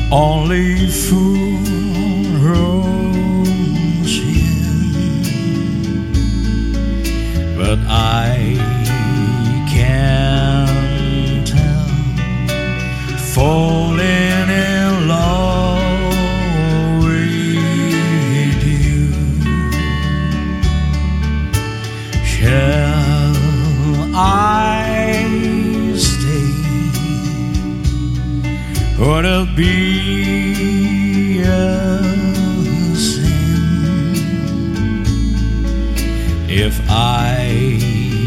Only fool roams in, but I can't help falling in love with you. Shall I stay? Would it be a sin if I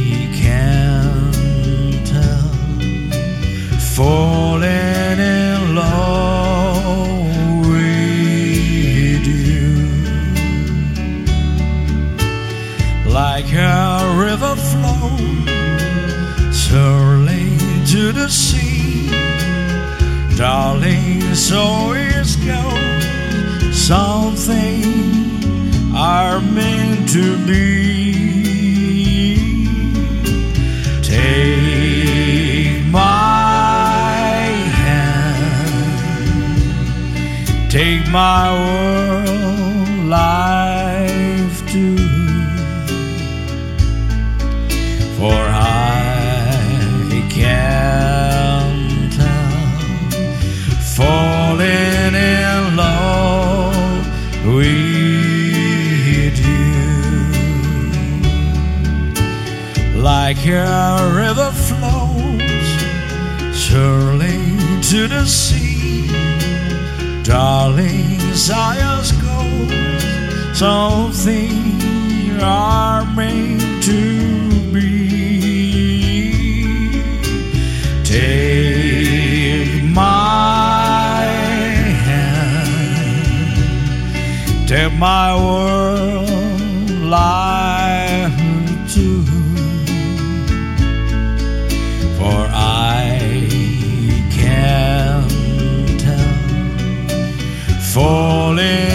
can't help falling in love with you? Like a river flows surely to the sea, darling, so it goes. Something are meant to be. Take my hand, take my world life too, for I can't help falling in love with you. Like a river flows surely to the sea, darling, sighs goes. Something are made to be. Take my hand, take my world life too, for I can't help falling